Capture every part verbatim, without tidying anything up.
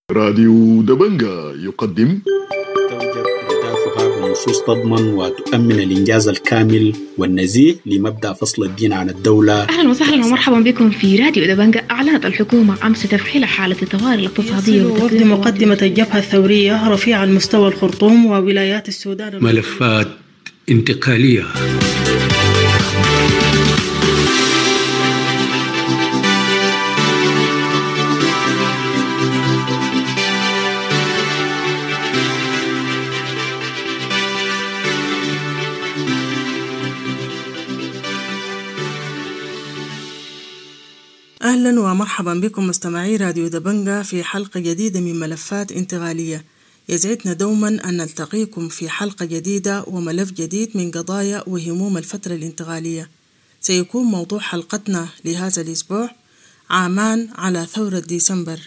راديو دبنجا يقدم توجب أهدافها بنصوص تضمن وتؤمن الإنجاز الكامل والنزيه لمبدأ فصل الدين عن الدولة. أهلا وسهلا ومرحبا بكم في راديو دبنجا. أعلنت الحكومة أمس تفعيل حالة الطوارئ الاقتصادية وفد مقدمة الجبهة الثورية رفيع المستوى الخرطوم وولايات السودان ملفات انتقالية. أهلا ومرحبا بكم مستمعي راديو دبنجا في حلقة جديدة من ملفات انتقالية. يسعدنا دوما أن نلتقيكم في حلقة جديدة وملف جديد من قضايا وهموم الفترة الانتقالية. سيكون موضوع حلقتنا لهذا الأسبوع عامان على ثورة ديسمبر.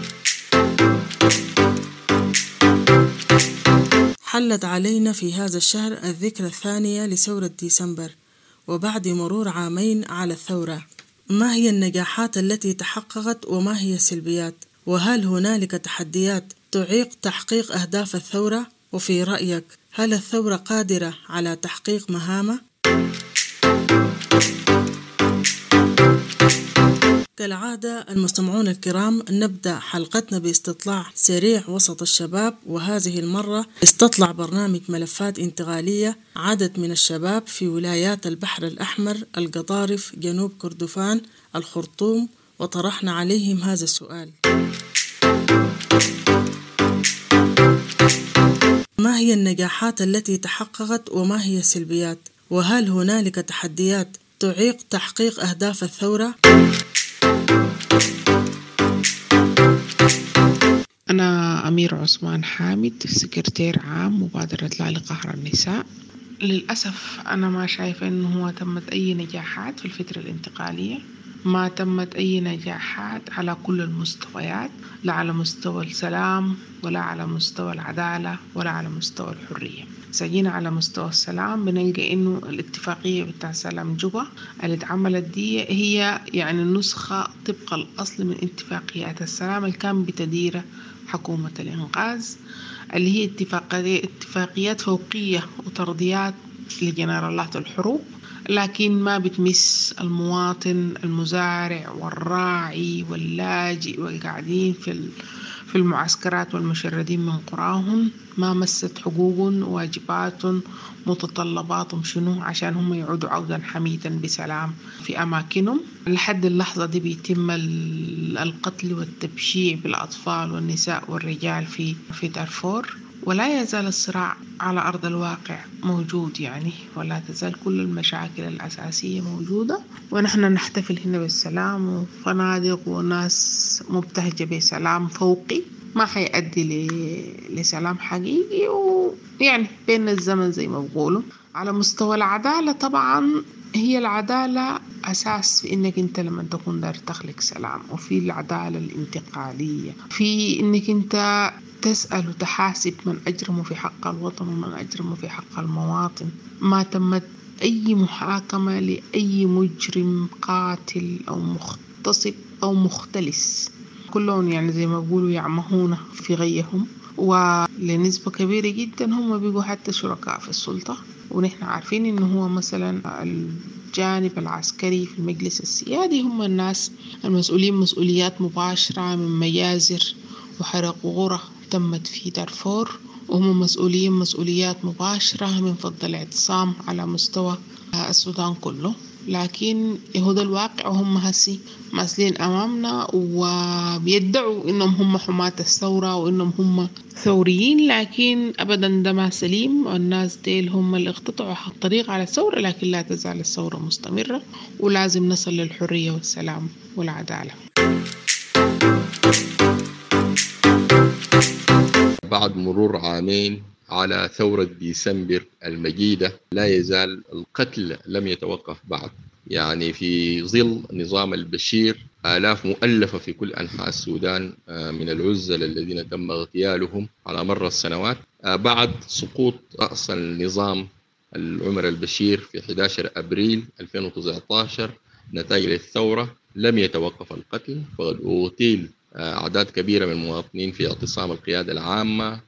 حلت علينا في هذا الشهر الذكرى الثانية لثورة ديسمبر، وبعد مرور عامين على الثورة، ما هي النجاحات التي تحققت وما هي السلبيات؟ وهل هنالك تحديات تعيق تحقيق أهداف الثورة؟ وفي رأيك هل الثورة قادرة على تحقيق مهامها؟ كالعادة المستمعون الكرام، نبدأ حلقتنا باستطلاع سريع وسط الشباب، وهذه المرة استطلع برنامج ملفات انتقالية عدد من الشباب في ولايات البحر الأحمر، القضارف، جنوب كردفان، الخرطوم، وطرحنا عليهم هذا السؤال: ما هي النجاحات التي تحققت وما هي السلبيات؟ وهل هنالك تحديات تعيق تحقيق أهداف الثورة؟ أنا أمير عثمان حامد، سكرتير عام مبادرة لا لقهر النساء. للأسف أنا ما شايفة أنه هو تمت أي نجاحات في الفترة الانتقالية، ما تمت أي نجاحات على كل المستويات، لا على مستوى السلام ولا على مستوى العدالة ولا على مستوى الحرية. سجينا على مستوى السلام بنلقى إنه الاتفاقية بتاع سلام جوبا اللي اتعملت دي هي يعني نسخة طبق الأصل من اتفاقيات السلام اللي كان بتدير حكومة الإنقاذ، اللي هي اتفاقيات اتفاقيات فوقية وترضيات لجنرالات الحروب، لكن ما بتمس المواطن المزارع والراعي واللاجئ والقاعدين في في المعسكرات والمشردين من قراهم. ما مست حقوقهم وواجباتهم متطلباتهم شنو عشان هم يعودوا عودا حميدا بسلام في أماكنهم. لحد اللحظة دي بيتم القتل والتبشيع بالأطفال والنساء والرجال في في دارفور، ولا يزال الصراع على أرض الواقع موجود يعني، ولا تزال كل المشاكل الأساسية موجودة، ونحن نحتفل هنا بالسلام وفنادق وناس مبتهجة بسلام فوقي ما حيؤدي لسلام حقيقي، ويعني بين الزمن زي ما بقولوا. على مستوى العدالة طبعا هي العدالة أساس في إنك أنت لما تكون دار تخلق سلام، وفي العدالة الانتقالية في إنك أنت تسأل وتحاسب من أجرم في حق الوطن ومن أجرم في حق المواطن. ما تمت أي محاكمة لأي مجرم قاتل أو مغتصب أو مختلس، كلهم يعني زي ما بيقولوا يعمهون في غيهم، ولنسبة كبيرة جدا هم بيقوا حتى شركاء في السلطة. ونحن عارفين إنه هو مثلا الجانب العسكري في المجلس السيادي هم الناس المسؤولين مسؤوليات مباشرة من مجازر وحرق غرة تمت في دارفور، وهم مسؤولين مسؤوليات مباشرة من فض الاعتصام على مستوى السودان كله. لكن يهود الواقع هم هسي ماسلين أمامنا وبيدعوا إنهم هم حماة الثورة وإنهم هم ثوريين، لكن أبدا ده ما سليم. والناس ديل هم اللي اقتطعوا الطريق على الثورة، لكن لا تزال الثورة مستمرة، ولازم نصل للحرية والسلام والعدالة. بعد مرور عامين على ثورة ديسمبر المجيدة لا يزال القتل لم يتوقف بعد، يعني في ظل نظام البشير آلاف مؤلفة في كل أنحاء السودان من العزل الذين تم اغتيالهم على مر السنوات. بعد سقوط رأس النظام العمر البشير في أحد عشر أبريل ألفين وتسعة عشر نتائج الثورة لم يتوقف القتل، فقد أغتيل أعداد كبيرة من المواطنين في اعتصام القيادة العامة،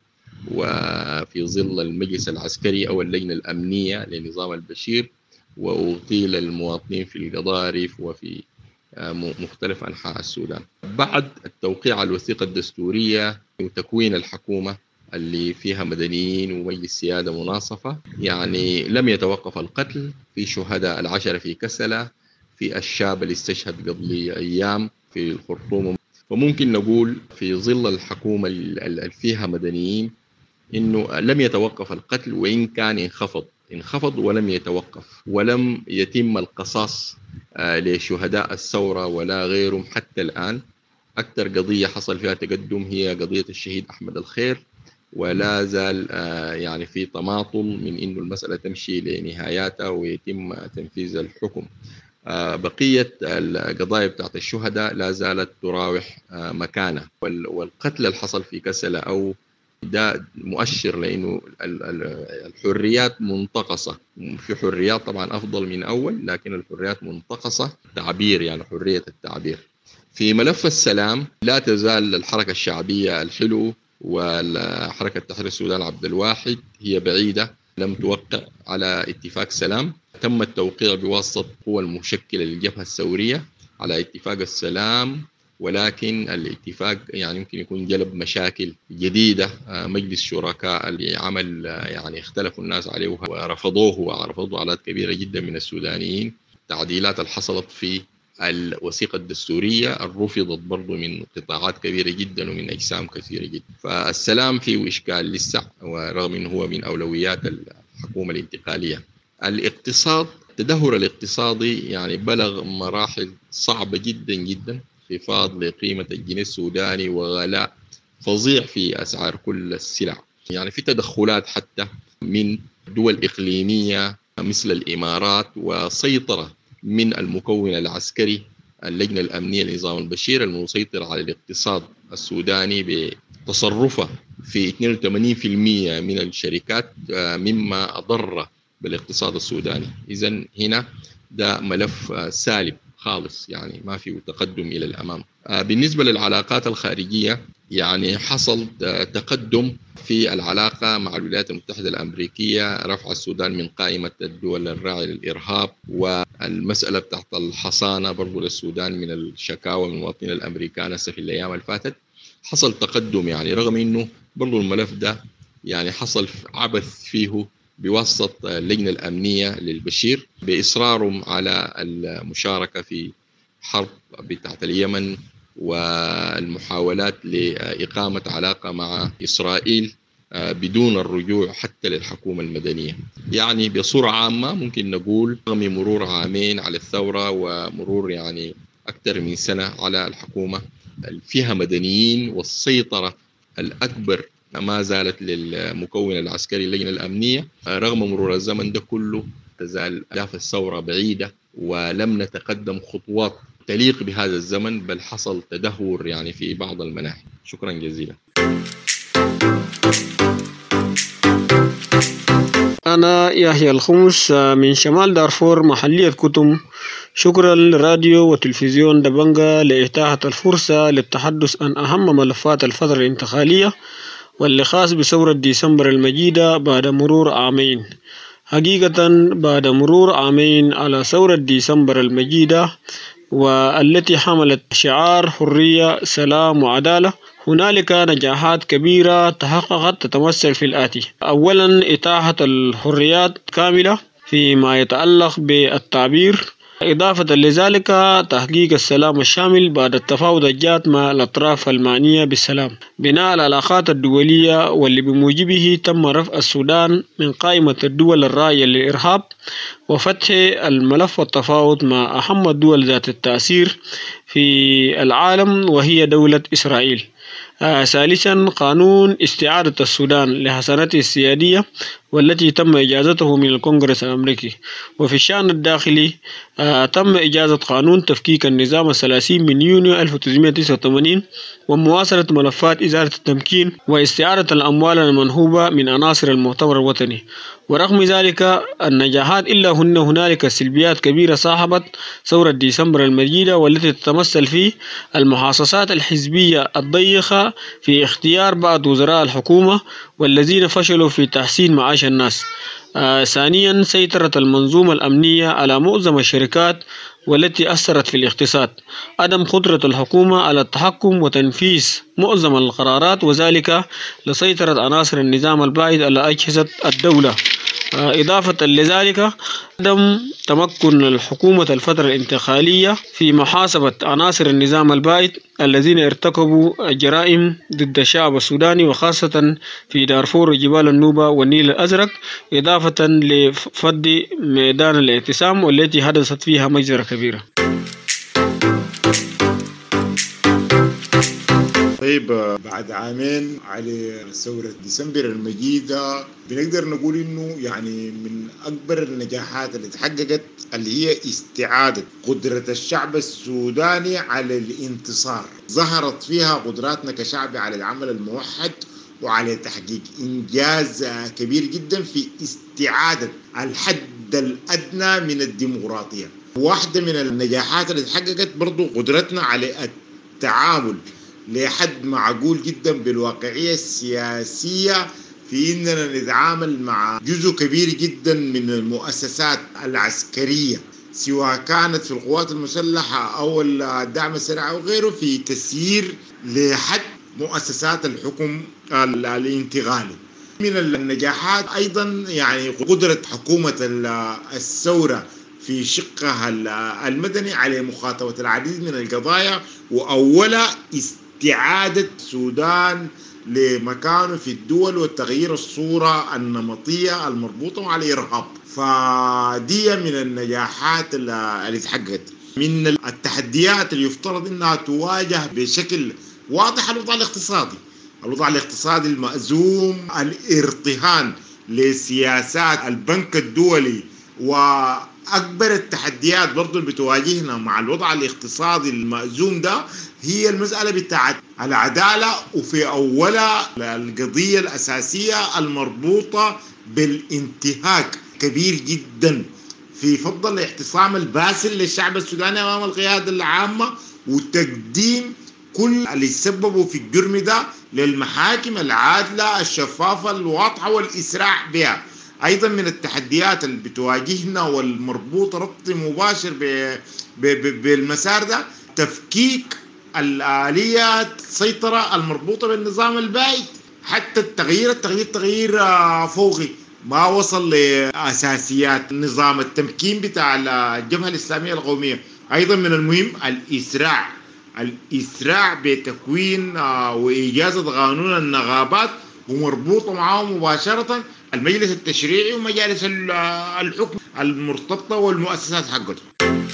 وفي ظل المجلس العسكري أو اللجنة الأمنية لنظام البشير، وأغتيل المواطنين في القضارف وفي مختلف أنحاء السودان. بعد التوقيع على الوثيقة الدستورية وتكوين الحكومة اللي فيها مدنيين ومجلس سيادة مناصفة، يعني لم يتوقف القتل في شهداء العشرة في كسلة، في الشاب اللي استشهد قبل أيام في الخرطوم. وممكن نقول في ظل الحكومة اللي فيها مدنيين إنه لم يتوقف القتل، وإن كان انخفض انخفض ولم يتوقف، ولم يتم القصاص لشهداء الثورة ولا غيرهم حتى الآن. أكثر قضية حصل فيها تقدم هي قضية الشهيد أحمد الخير، ولا زال يعني في تماطل من إنه المسألة تمشي لنهاياتها ويتم تنفيذ الحكم. بقية القضايا بتاعت الشهداء لا زالت تراوح مكانها، والقتل اللي حصل في كسلة أو ده مؤشر لأنه الحريات منتقصة. في حريات طبعا أفضل من أول، لكن الحريات منتقصة، تعبير يعني حرية التعبير. في ملف السلام لا تزال الحركة الشعبية الحلو والحركة تحرير السودان عبد الواحد هي بعيدة، لم توقع على اتفاق سلام. تم التوقيع بواسطة القوى المشكلة للجبهة الثورية على اتفاق السلام، ولكن الاتفاق يعني يمكن يكون جلب مشاكل جديدة. مجلس شركاء اللي عمل يعني اختلفوا الناس عليه ورفضوه، ورفضوا أعداد كبيرة جدا من السودانيين. التعديلات اللي حصلت في الوثيقة الدستورية الرفضت برضو من قطاعات كبيرة جدا ومن أجسام كثيرة جدا. فالسلام فيه إشكال لسه، ورغم أنه هو من أولويات الحكومة الانتقالية. الاقتصاد، التدهور الاقتصادي يعني بلغ مراحل صعبة جدا جدا، انخفاض لقيمة الجنيه السوداني وغلاء فظيع في أسعار كل السلع. يعني في تدخلات حتى من دول إقليمية مثل الإمارات، وسيطرة من المكون العسكري اللجنة الأمنية لنظام البشير المسيطر على الاقتصاد السوداني بتصرفه في اثنين وثمانين بالمئة من الشركات، مما أضر بالاقتصاد السوداني. إذن هنا ده ملف سالب خالص، يعني ما فيه تقدم إلى الأمام. بالنسبة للعلاقات الخارجية يعني حصل تقدم في العلاقة مع الولايات المتحدة الأمريكية، رفع السودان من قائمة الدول الراعية للإرهاب، والمسألة بتاعت الحصانة برضو للسودان من الشكاوى من المواطنين الأمريكان هسه في الأيام اللي فاتت. حصل تقدم يعني، رغم إنه برضو الملف ده يعني حصل عبث فيه بواسطة اللجنة الأمنية للبشير بإصرارهم على المشاركة في حرب بتاعت اليمن والمحاولات لإقامة علاقة مع إسرائيل بدون الرجوع حتى للحكومة المدنية. يعني بصورة عامة ممكن نقول رغم مرور عامين على الثورة ومرور يعني أكثر من سنة على الحكومة فيها مدنيين، والسيطرة الأكبر ما زالت للمكون العسكري اللجنة الأمنية. رغم مرور الزمن ده كله تزال أهداف الثورة بعيدة، ولم نتقدم خطوات تليق بهذا الزمن، بل حصل تدهور يعني في بعض المناحي. شكرا جزيلا. أنا يحيى الخمس من شمال دارفور محلية كتم. شكرا لراديو وتلفزيون دبنجة لإتاحة الفرصة للتحدث عن أهم ملفات الفترة الانتقالية واللي خاص بثورة ديسمبر المجيدة بعد مرور عامين. حقيقة بعد مرور عامين على ثورة ديسمبر المجيدة والتي حملت شعار حرية سلام وعدالة، هنالك نجاحات كبيرة تحققت تتمثل في الآتي: أولا إتاحة الحريات كاملة فيما يتعلق بالتعبير، إضافة لذلك تحقيق السلام الشامل بعد التفاوض الجاد مع الأطراف المعنية بالسلام، بناء العلاقات الدولية واللي بموجبه تم رفع السودان من قائمة الدول الراعية للإرهاب، وفتح الملف والتفاوض مع أهم الدول ذات التأثير في العالم وهي دولة إسرائيل. آه ثالثا قانون استعادة السودان لحسناته السيادية والتي تم إجازته من الكونغرس الأمريكي. وفي الشأن الداخلي آه تم إجازة قانون تفكيك النظام الثلاثي من يونيو ألف وتسعمائة وتسعة وثمانين ومواصلة ملفات إزالة التمكين واستعادة الأموال المنهوبة من عناصر المؤتمر الوطني. ورغم ذلك النجاحات إلا هن هنالك سلبيات كبيرة صاحبت ثورة ديسمبر المجيدة، والتي تتمثل في المحاصصات الحزبية الضيقة في اختيار بعض وزراء الحكومة والذين فشلوا في تحسين معاش الناس. آه ثانيا سيطرة المنظومة الأمنية على معظم الشركات والتي أثرت في الاقتصاد. عدم قدرة الحكومة على التحكم وتنفيذ معظم القرارات، وذلك لسيطرة عناصر النظام البائد على أجهزة الدولة. إضافة لذلك عدم تمكن الحكومة الفترة الانتقالية في محاسبة عناصر النظام البائد الذين ارتكبوا جرائم ضد الشعب السوداني، وخاصة في دارفور وجبال النوبة والنيل الأزرق، إضافة لفض ميدان الاعتصام والتي حدثت فيها مجزرة كبيرة. طيب، بعد عامين على ثورة ديسمبر المجيدة بنقدر نقول إنه يعني من أكبر النجاحات اللي تحققت اللي هي استعادة قدرة الشعب السوداني على الانتصار. ظهرت فيها قدراتنا كشعب على العمل الموحد وعلى تحقيق إنجاز كبير جدا في استعادة الحد الأدنى من الديمقراطية. واحدة من النجاحات اللي تحققت برضو قدرتنا على التعامل لحد معقول جدا بالواقعية السياسية في إننا نتعامل مع جزء كبير جدا من المؤسسات العسكرية، سواء كانت في القوات المسلحة أو الدعم السريع أو غيره، في تسيير لحد مؤسسات الحكم الانتقالي. من النجاحات أيضا يعني قدرة حكومة الثورة في شقها المدني على مخاطبة العديد من القضايا، وأولا استعادة السودان لمكانه في الدول وتغيير الصورة النمطية المربوطة مع الإرهاب. فدي من النجاحات اللي تحققت. من التحديات اللي يفترض أنها تواجه بشكل واضح الوضع الاقتصادي الوضع الاقتصادي المأزوم، الارتهان لسياسات البنك الدولي. وأكبر التحديات برضو اللي بتواجهنا مع الوضع الاقتصادي المأزوم ده هي المسألة بتاعت العدالة، وفي أولها القضية الأساسية المربوطة بالانتهاك كبير جدا في فضل الاعتصام الباسل للشعب السوداني أمام القيادة العامة، وتقديم كل اللي سببوا في الجرم ده للمحاكم العادلة الشفافة الواضحة والإسراع بها. أيضا من التحديات اللي بتواجهنا والمربوطة ربط مباشر بالمسار ده تفكيك الآليات السيطرة المربوطة بالنظام البائد. حتى التغيير التغيير تغيير فوقي ما وصل لأساسيات نظام التمكين بتاع الجبهة الإسلامية القومية. أيضا من المهم الإسراع الإسراع بتكوين وإجازة قانون النغابات، ومربوطة معه مباشرة المجلس التشريعي ومجالس الحكم المرتبطة والمؤسسات حقته.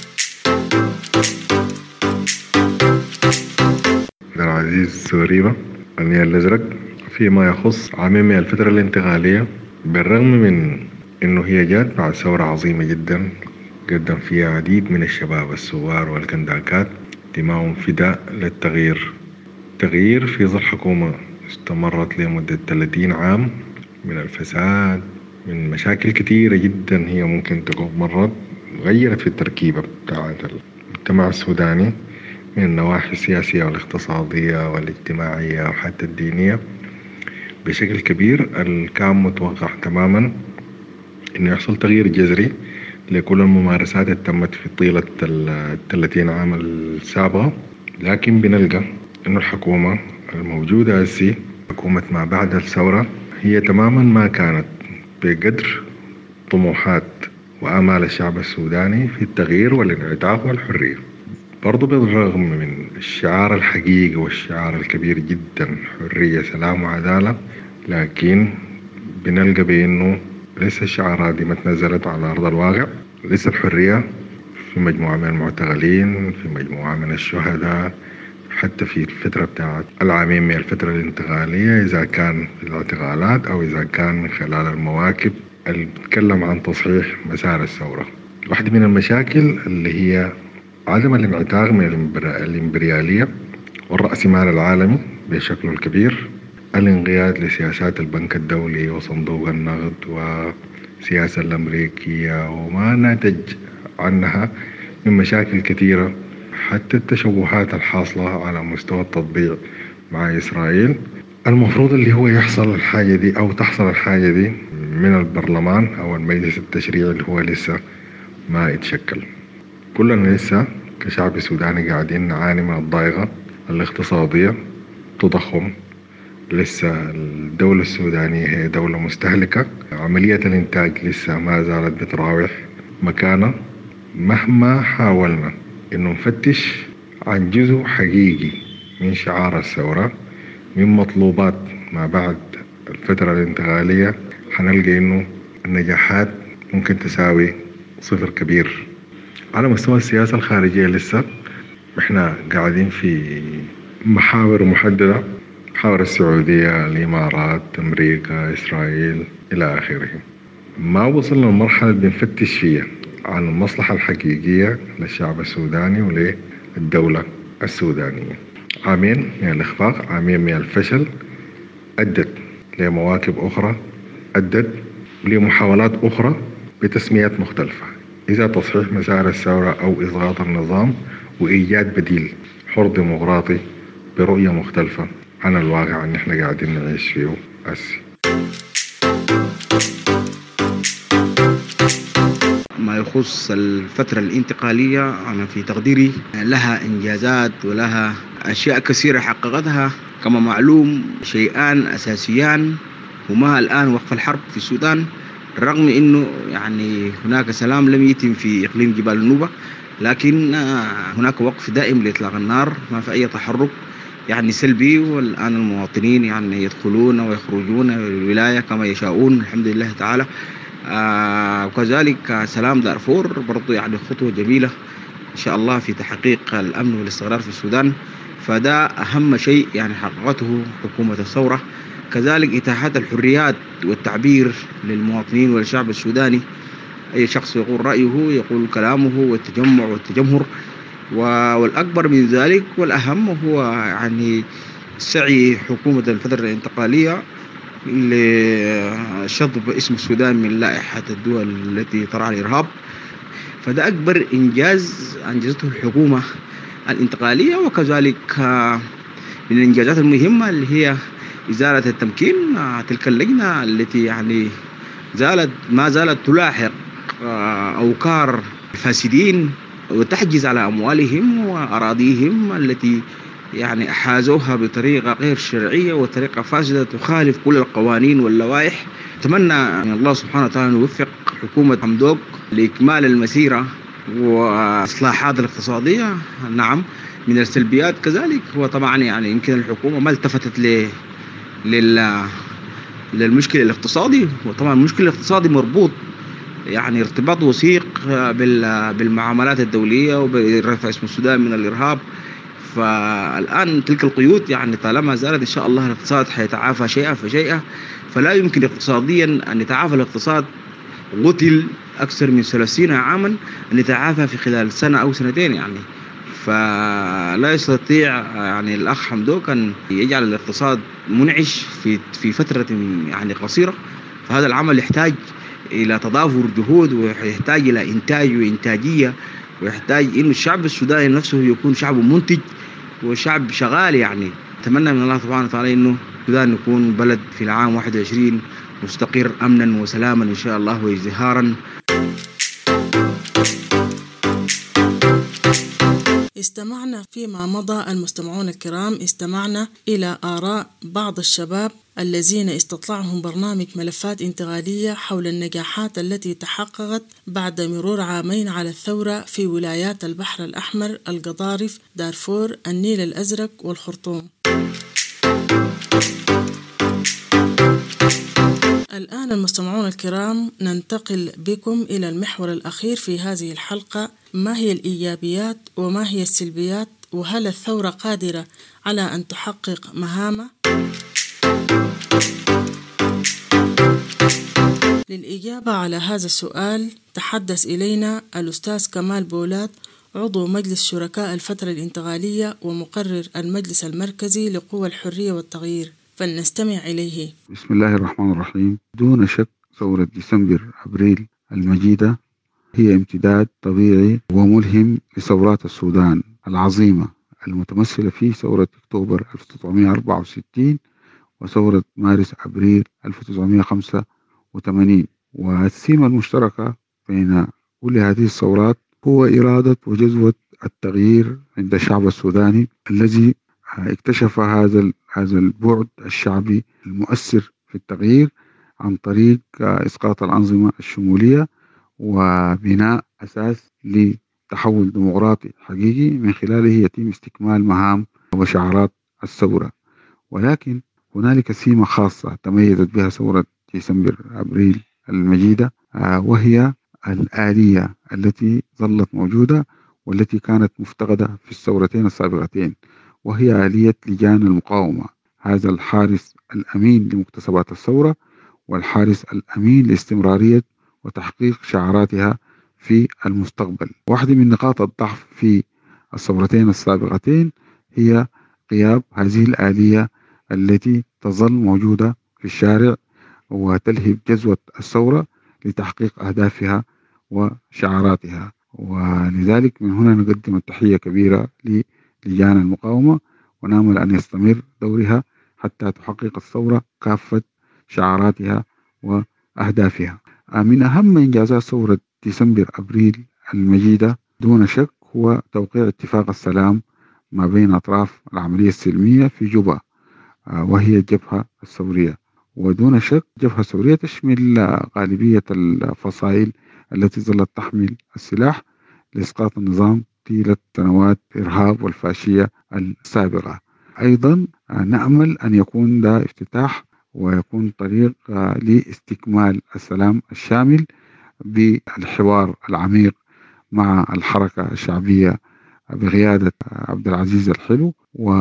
العزيز سوريبا النيل الأزرق، فيما يخص عامين من الفترة الانتقالية، بالرغم من أنه هي جات بعد ثورة عظيمة جدا قدم فيها عديد من الشباب الثوار والكنداكات دماؤهم فداء للتغيير تغيير في ظل حكومة استمرت لمدة ثلاثين عام من الفساد، من مشاكل كثيرة جدا هي ممكن تكون مرت غيرت في التركيبة بتاعت المجتمع السوداني من النواحي السياسية والاقتصادية والاجتماعية وحتى الدينية بشكل كبير. كان متوقع تماما انه يحصل تغيير جذري لكل الممارسات اللي تمت في طيلة الثلاثين عام السابقة، لكن بنلقى انه الحكومة الموجودة هسي حكومة ما بعد الثورة هي تماما ما كانت بقدر طموحات وآمال الشعب السوداني في التغيير والانعتاق والحرية. برضو بالرغم من الشعار الحقيقي والشعار الكبير جدا حرية سلام وعدالة، لكن بنلقى بأنه لسه الشعارات دي ما تنزلت على أرض الواقع. لسه الحرية في مجموعة من المعتقلين، في مجموعة من الشهداء، حتى في الفترة بتاعت العامين من الفترة الانتقالية، إذا كان الاعتقالات أو إذا كان من خلال المواكب اللي بتتكلم عن تصحيح مسار الثورة. واحدة من المشاكل اللي هي عدم الانعتاق من الإمبريالية والرأسمال العالمي بشكله الكبير، الانقياد لسياسات البنك الدولي وصندوق النقد والسياسة الأمريكية وما نتج عنها من مشاكل كثيرة، حتى التشوهات الحاصلة على مستوى التطبيع مع إسرائيل. المفروض اللي هو يحصل الحاجة دي أو تحصل الحاجة دي من البرلمان أو المجلس التشريعي اللي هو لسه ما يتشكل. كلنا لسه كشعب سوداني قاعدين نعاني من الضائقة الاقتصادية، تضخم، لسه الدولة السودانية هي دولة مستهلكة، عملية الإنتاج لسه ما زالت بتراوح مكانها. مهما حاولنا إنه نفتش عن جزء حقيقي من شعار الثورة من مطلوبات ما بعد الفترة الانتقالية، حنلقى إنه النجاحات ممكن تساوي صفر كبير. على مستوى السياسة الخارجية لسه إحنا قاعدين في محاور محددة، محاور السعودية، الإمارات، أمريكا، إسرائيل إلى آخره. ما وصلنا للمرحلة اللي بنفتش فيها عن المصلحة الحقيقية للشعب السوداني وللدولة السودانية. عامين من الإخفاق، عامين من الفشل، أدت لمواكب أخرى، أدت لمحاولات أخرى بتسميات مختلفة، إذا تصحيح مسار الثورة أو إسقاط النظام وإيجاد بديل حر ديمقراطي برؤية مختلفة عن الواقع اللي احنا قاعدين نعيش فيه هسه. ما يخص الفترة الانتقالية أنا في تقديري لها إنجازات ولها أشياء كثيرة حققتها. كما معلوم شيئان أساسيان هما الآن وقف الحرب في السودان، رغم أنه يعني هناك سلام لم يتم في إقليم جبال النوبة، لكن هناك وقف دائم لإطلاق النار، ما في أي تحرك يعني سلبي. والآن المواطنين يعني يدخلون ويخرجون من الولاية كما يشاءون الحمد لله تعالى. آه وكذلك سلام دارفور برضو يعني خطوة جميلة إن شاء الله في تحقيق الأمن والاستقرار في السودان، فده أهم شيء يعني حققته حكومة الثورة. كذلك إتاحة الحريات والتعبير للمواطنين والشعب السوداني، أي شخص يقول رأيه، يقول كلامه، والتجمع والتجمهر. والأكبر من ذلك والأهم هو يعني سعي حكومة الفترة الانتقالية لشطب اسم السودان من لائحة الدول التي ترعى الإرهاب. فده أكبر إنجاز أنجزته الحكومة الانتقالية. وكذلك من الإنجازات المهمة اللي هي إزالة التمكين، تلك اللجنة التي يعني زالت ما زالت تلاحق أوكار الفاسدين وتحجز على أموالهم وأراضيهم التي يعني أحازوها بطريقة غير شرعية وطريقة فاسدة تخالف كل القوانين واللوائح. أتمنى من الله سبحانه وتعالى أن يوفق حكومة حمدوك لإكمال المسيرة وإصلاحات الاقتصادية. نعم من السلبيات كذلك هو طبعا يعني يمكن الحكومة ما التفتت ل لل للمشكلة الاقتصادي، وطبعا المشكلة الاقتصادي مربوط يعني ارتباط وثيق بالمعاملات الدولية وبرفع اسم السودان من الإرهاب. فالآن تلك القيود يعني طالما زالت إن شاء الله الاقتصاد حيتعافى شيئا فشيئا. فلا يمكن اقتصاديا أن يتعافى الاقتصاد قتل أكثر من ثلاثين عاما أن يتعافى في خلال سنة أو سنتين يعني. فلا يستطيع يعني الأخ حمدوك أن يجعل الاقتصاد منعش في في فترة يعني قصيرة. فهذا العمل يحتاج إلى تضافر جهود، ويحتاج إلى إنتاج وإنتاجية، ويحتاج إنه الشعب السوداني نفسه يكون شعب منتج وشعب شغال. يعني أتمنى من الله سبحانه وتعالى إنه السودان يكون بلد في العام واحد وعشرين مستقر أمنا وسلاما إن شاء الله وازدهارا. استمعنا فيما مضى المستمعون الكرام، استمعنا إلى آراء بعض الشباب الذين استطلعهم برنامج ملفات انتقالية حول النجاحات التي تحققت بعد مرور عامين على الثورة في ولايات البحر الأحمر، القضارف، دارفور، النيل الأزرق والخرطوم. الآن المستمعون الكرام ننتقل بكم إلى المحور الأخير في هذه الحلقة، ما هي الإيجابيات وما هي السلبيات وهل الثورة قادرة على أن تحقق مهامها؟ للإجابة على هذا السؤال تحدث إلينا الأستاذ كمال بولات، عضو مجلس شركاء الفترة الانتقالية ومقرر المجلس المركزي لقوى الحرية والتغيير، فلنستمع إليه. بسم الله الرحمن الرحيم. دون شك ثورة ديسمبر أبريل المجيدة هي امتداد طبيعي وملهم لثورات السودان العظيمة المتمثلة في ثورة أكتوبر ألف وتسعمائة وأربعة وستين وثورة مارس أبريل ألف وتسعمائة وخمسة وثمانين. والسمة المشتركة بين كل هذه الثورات هو إرادة وجذوة التغيير عند الشعب السوداني الذي اكتشف هذا هذا البعد الشعبي المؤثر في التغيير عن طريق إسقاط الأنظمة الشمولية وبناء أساس لتحول ديمقراطي حقيقي من خلاله يتم استكمال مهام وشعارات الثورة. ولكن هنالك سمة خاصة تميزت بها ثورة ديسمبر أبريل المجيدة، وهي الآلية التي ظلت موجودة والتي كانت مفتقدة في الثورتين السابقتين، وهي آلية لجان المقاومة، هذا الحارس الأمين لمكتسبات الثورة والحارس الأمين لاستمرارية وتحقيق شعاراتها في المستقبل. واحدة من نقاط الضعف في الثورتين السابقتين هي غياب هذه الآلية التي تظل موجودة في الشارع وتلهب جذوة الثورة لتحقيق أهدافها وشعاراتها. ولذلك من هنا نقدم التحية كبيرة للجان المقاومة ونأمل أن يستمر دورها حتى تحقق الثورة كافة شعاراتها وأهدافها. من أهم إنجازات ثورة ديسمبر أبريل المجيدة دون شك هو توقيع اتفاق السلام ما بين أطراف العملية السلمية في جوبا، وهي الجبهة الثورية. ودون شك الجبهة الثورية تشمل غالبية الفصائل التي ظلت تحمل السلاح لإسقاط النظام طيلة سنوات الإرهاب والفاشية السابقة. أيضا نأمل أن يكون ده افتتاح ويكون طريق لاستكمال السلام الشامل بالحوار العميق مع الحركة الشعبية بقيادة عبد العزيز الحلو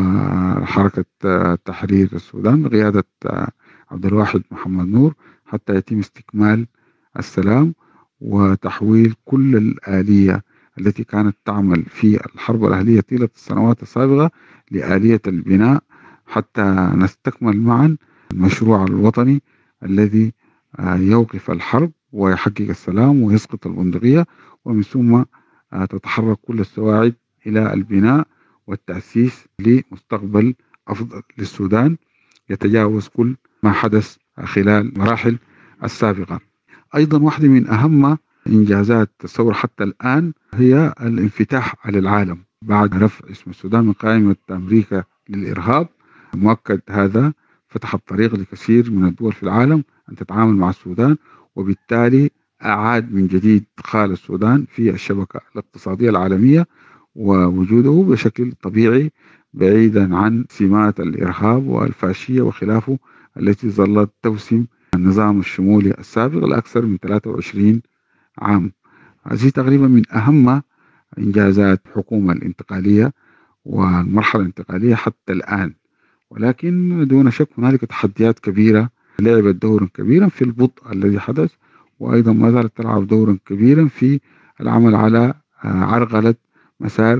وحركة تحرير السودان بقيادة عبد الواحد محمد نور، حتى يتم استكمال السلام وتحويل كل الآلية التي كانت تعمل في الحرب الأهلية طيلة السنوات السابقة لآلية البناء، حتى نستكمل معا المشروع الوطني الذي يوقف الحرب ويحقق السلام ويسقط البندقية، ومن ثم تتحرك كل السواعد إلى البناء والتأسيس لمستقبل أفضل للسودان يتجاوز كل ما حدث خلال مراحل السابقة. أيضا واحدة من أهم إنجازات الثورة حتى الآن هي الانفتاح على العالم بعد رفع اسم السودان من قائمة أمريكا للإرهاب. مؤكد هذا فتح الطريق لكثير من الدول في العالم أن تتعامل مع السودان، وبالتالي أعاد من جديد إدخال السودان في الشبكة الاقتصادية العالمية ووجوده بشكل طبيعي بعيدا عن سمات الإرهاب والفاشية وخلافه التي ظلت توسم النظام الشمولي السابق لأكثر من ثلاثة وعشرين عام. هذه تقريبا من أهم إنجازات الحكومة الانتقالية والمرحلة الانتقالية حتى الآن، ولكن دون شك هنالك تحديات كبيرة لعبت دورا كبيرا في البطء الذي حدث، وأيضا ما زالت تلعب دورا كبيرا في العمل على عرقلة مسار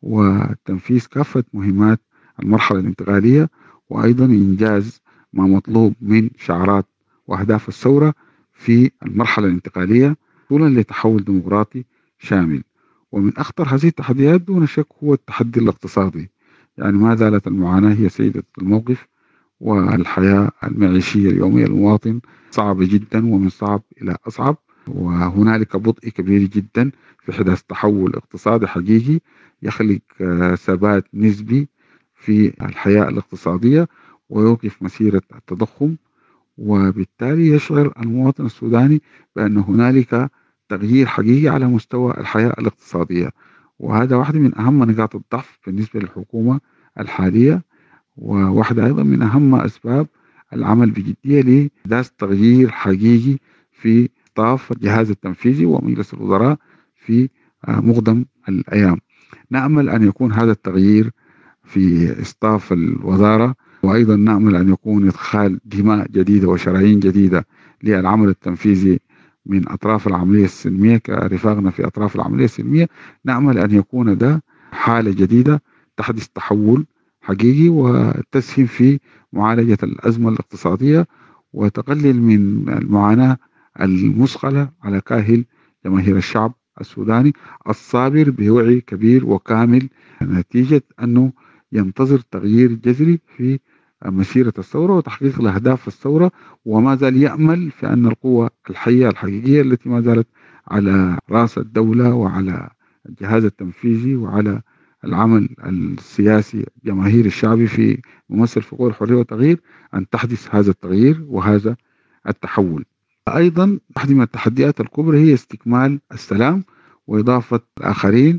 وتنفيذ كافة مهمات المرحلة الانتقالية، وأيضا إنجاز ما مطلوب من شعارات وأهداف الثورة في المرحلة الانتقالية طولا لتحول ديمقراطي شامل. ومن أخطر هذه التحديات دون شك هو التحدي الاقتصادي، يعني ما زالت المعاناة هي سيدة الموقف، والحياة المعيشية اليومية للمواطن صعبة جدا ومن صعب إلى أصعب، وهنالك بطء كبير جدا في حدث تحول اقتصادي حقيقي يخلق ثبات نسبي في الحياة الاقتصادية ويوقف مسيرة التضخم، وبالتالي يشعر المواطن السوداني بأن هنالك تغيير حقيقي على مستوى الحياة الاقتصادية. وهذا واحدة من أهم نقاط الضعف بالنسبة للحكومة الحالية، وواحدة أيضا من أهم أسباب العمل بجدية لإحداث تغيير حقيقي في طاف الجهاز التنفيذي ومجلس الوزراء في مقدم الأيام. نأمل أن يكون هذا التغيير في إصطاف الوزارة، وأيضا نأمل أن يكون إدخال دماء جديدة وشرايين جديدة للعمل التنفيذي من أطراف العملية السلمية كرفاقنا في أطراف العملية السلمية. نأمل أن يكون ده حالة جديدة تحدث تحول حقيقي وتسهم في معالجة الأزمة الاقتصادية وتقلل من المعاناة المثقلة على كاهل جماهير الشعب السوداني الصابر بوعي كبير وكامل نتيجة أنه ينتظر تغيير جذري في مسيرة الثورة وتحقيق الأهداف الثورة، وما زال يأمل في أن القوة الحية الحقيقية التي ما زالت على رأس الدولة وعلى الجهاز التنفيذي وعلى العمل السياسي الجماهيري الشعبي في ممثل في قوى الحرية والتغيير أن تحدث هذا التغيير وهذا التحول. أيضا واحدة من التحديات الكبرى هي استكمال السلام وإضافة الآخرين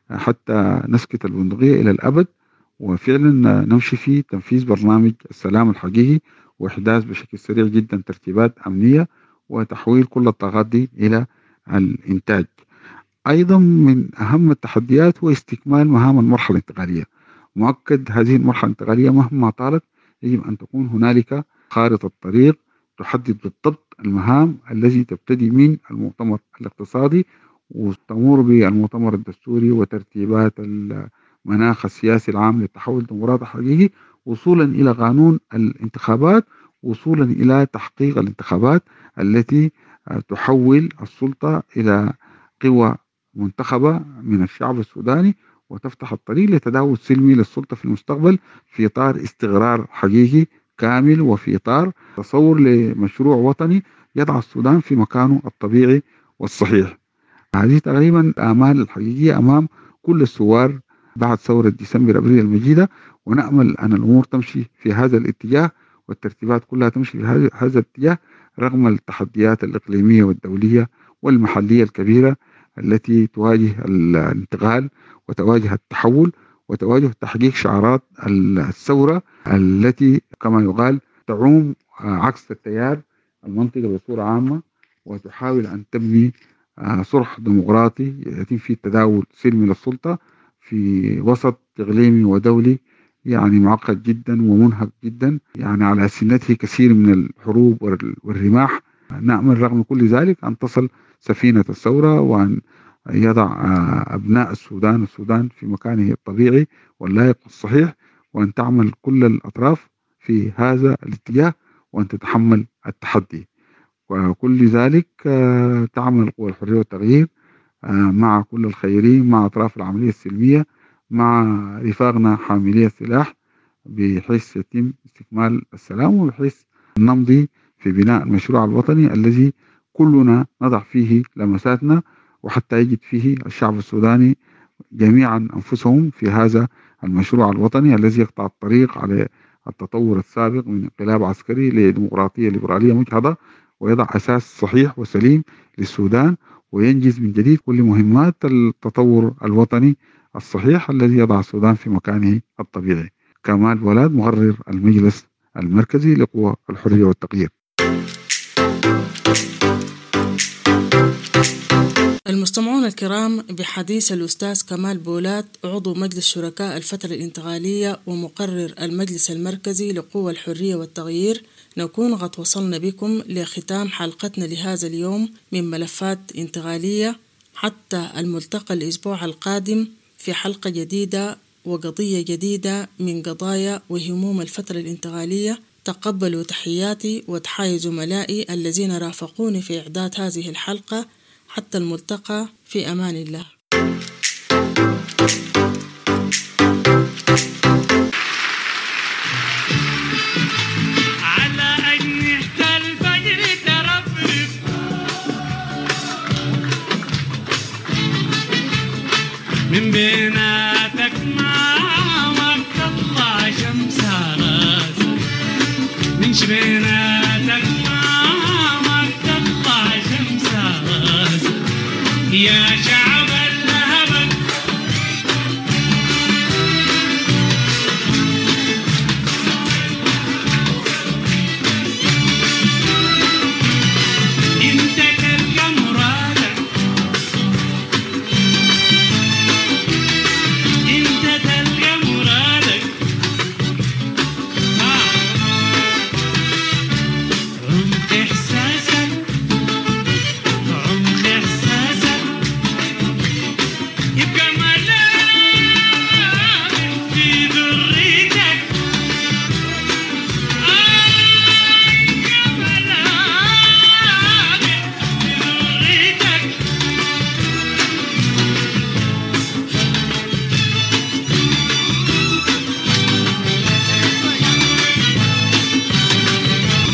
حتى نسكت البندقية إلى الأبد، وفعلا نمشي في تنفيذ برنامج السلام الحقيقي وإحداث بشكل سريع جدا ترتيبات أمنية وتحويل كل الطاقات دي إلى الإنتاج. أيضا من أهم التحديات هو استكمال مهام المرحلة الانتقالية. مؤكد هذه المرحلة الانتقالية مهما طالت يجب أن تكون هنالك خارطة طريق تحدد بالضبط المهام التي تبتدي من المؤتمر الاقتصادي وتمر بالمؤتمر الدستوري وترتيبات المناخ السياسي العام للتحول الديمقراطي الحقيقي وصولا إلى قانون الانتخابات، وصولا إلى تحقيق الانتخابات التي تحول السلطة إلى قوى منتخبة من الشعب السوداني وتفتح الطريق لتداول سلمي للسلطة في المستقبل في إطار استقرار حقيقي كامل وفي إطار تصور لمشروع وطني يضع السودان في مكانه الطبيعي والصحيح. هذه تقريبا الآمال الحقيقية أمام كل الثوار بعد ثورة ديسمبر أبريل المجيدة، ونأمل أن الأمور تمشي في هذا الاتجاه والترتيبات كلها تمشي في هذا الاتجاه رغم التحديات الإقليمية والدولية والمحلية الكبيرة التي تواجه الانتقال وتواجه التحول وتواجه تحقيق شعارات الثورة التي كما يقال تعوم عكس التيار المنطقة بصورة عامة وتحاول أن تبني صلح ديمقراطي يتم فيه التداول سلمي للسلطة في وسط إقليمي ودولي يعني معقد جدا ومنهك جدا، يعني على سنته كثير من الحروب والرماح. نأمل رغم كل ذلك أن تصل سفينة الثورة وأن يضع أبناء السودان السودان في مكانه الطبيعي واللائق الصحيح، وأن تعمل كل الأطراف في هذا الاتجاه وأن تتحمل التحدي. وكل ذلك تعمل قوى الحرية والتغيير مع كل الخيرين مع أطراف العملية السلمية مع رفاقنا حاملي السلاح بحيث يتم استكمال السلام وبحيث نمضي في بناء المشروع الوطني الذي كلنا نضع فيه لمساتنا وحتى يجد فيه الشعب السوداني جميعا أنفسهم في هذا المشروع الوطني الذي يقطع الطريق على التطور السابق من انقلاب عسكري لديمقراطية ليبرالية مجهضة ويضع أساس صحيح وسليم للسودان وينجز من جديد كل مهمات التطور الوطني الصحيح الذي يضع السودان في مكانه الطبيعي. كمال ولاد، مقرر المجلس المركزي لقوى الحرية والتغيير. المستمعون الكرام، بحديث الأستاذ كمال بولات عضو مجلس شركاء الفترة الانتقالية ومقرر المجلس المركزي لقوى الحرية والتغيير، نكون قد وصلنا بكم لختام حلقتنا لهذا اليوم من ملفات انتقالية، حتى الملتقى الأسبوع القادم في حلقة جديدة وقضية جديدة من قضايا وهموم الفترة الانتقالية. تقبلوا تحياتي وتحايا زملائي الذين رافقوني في إعداد هذه الحلقة. حتى الملتقى، في أمان الله. على أجنحة الفجر ترفرف من بيناتك ما تطلع شمس راس من بيناتك ما تطلع شمس راس يا